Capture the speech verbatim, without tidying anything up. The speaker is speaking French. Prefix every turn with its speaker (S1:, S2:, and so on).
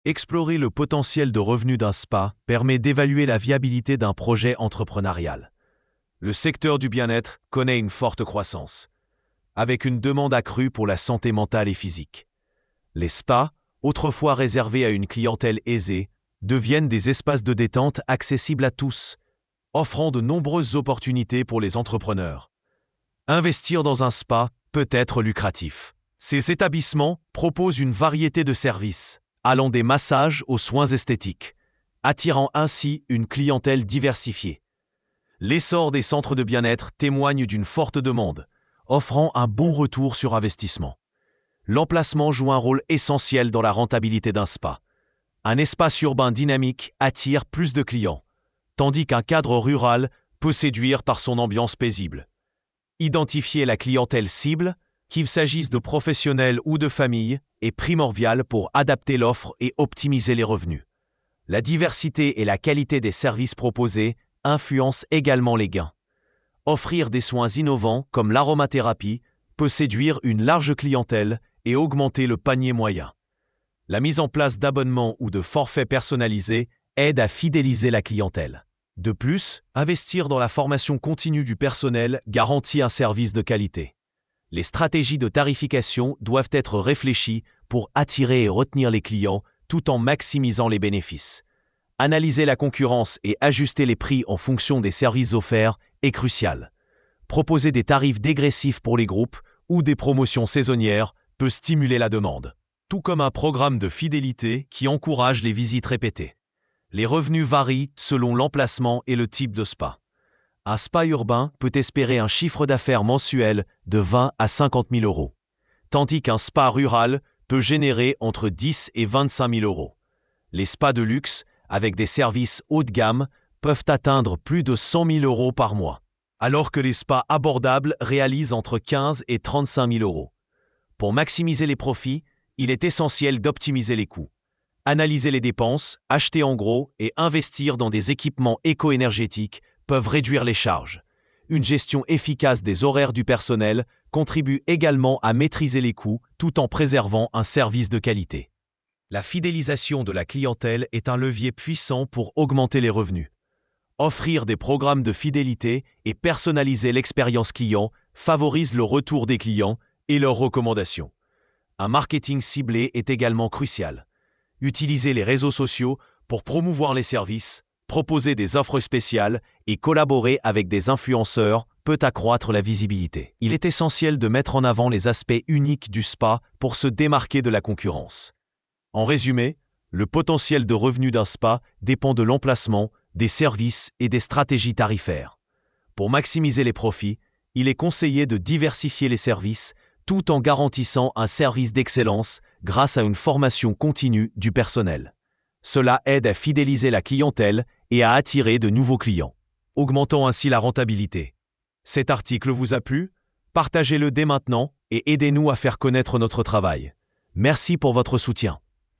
S1: Explorer le potentiel de revenus d'un spa permet d'évaluer la viabilité d'un projet entrepreneurial. Le secteur du bien-être connaît une forte croissance, avec une demande accrue pour la santé mentale et physique. Les spas, autrefois réservés à une clientèle aisée, deviennent des espaces de détente accessibles à tous, offrant de nombreuses opportunités pour les entrepreneurs. Investir dans un spa peut être lucratif. Ces établissements proposent une variété de services, allant des massages aux soins esthétiques, attirant ainsi une clientèle diversifiée. L'essor des centres de bien-être témoigne d'une forte demande, offrant un bon retour sur investissement. L'emplacement joue un rôle essentiel dans la rentabilité d'un spa. Un espace urbain dynamique attire plus de clients, tandis qu'un cadre rural peut séduire par son ambiance paisible. Identifier la clientèle cible, qu'il s'agisse de professionnels ou de familles, est primordial pour adapter l'offre et optimiser les revenus. La diversité et la qualité des services proposés influencent également les gains. Offrir des soins innovants comme l'aromathérapie peut séduire une large clientèle et augmenter le panier moyen. La mise en place d'abonnements ou de forfaits personnalisés aide à fidéliser la clientèle. De plus, investir dans la formation continue du personnel garantit un service de qualité. Les stratégies de tarification doivent être réfléchies pour attirer et retenir les clients tout en maximisant les bénéfices. Analyser la concurrence et ajuster les prix en fonction des services offerts est crucial. Proposer des tarifs dégressifs pour les groupes ou des promotions saisonnières peut stimuler la demande, tout comme un programme de fidélité qui encourage les visites répétées. Les revenus varient selon l'emplacement et le type de spa. Un spa urbain peut espérer un chiffre d'affaires mensuel de vingt à cinquante mille euros, tandis qu'un spa rural peut générer entre dix et vingt-cinq mille euros. Les spas de luxe, avec des services haut de gamme, peuvent atteindre plus de cent mille euros par mois, alors que les spas abordables réalisent entre quinze et trente-cinq mille euros. Pour maximiser les profits, il est essentiel d'optimiser les coûts. Analyser les dépenses, acheter en gros et investir dans des équipements éco-énergétiques peuvent réduire les charges. Une gestion efficace des horaires du personnel contribue également à maîtriser les coûts tout en préservant un service de qualité. La fidélisation de la clientèle est un levier puissant pour augmenter les revenus. Offrir des programmes de fidélité et personnaliser l'expérience client favorise le retour des clients et leurs recommandations. Un marketing ciblé est également crucial. Utiliser les réseaux sociaux pour promouvoir les services, proposer des offres spéciales et collaborer avec des influenceurs peut accroître la visibilité. Il est essentiel de mettre en avant les aspects uniques du spa pour se démarquer de la concurrence. En résumé, le potentiel de revenus d'un spa dépend de l'emplacement, des services et des stratégies tarifaires. Pour maximiser les profits, il est conseillé de diversifier les services tout en garantissant un service d'excellence grâce à une formation continue du personnel. Cela aide à fidéliser la clientèle et à attirer de nouveaux clients, augmentant ainsi la rentabilité. Cet article vous a plu? Partagez-le dès maintenant et aidez-nous à faire connaître notre travail. Merci pour votre soutien.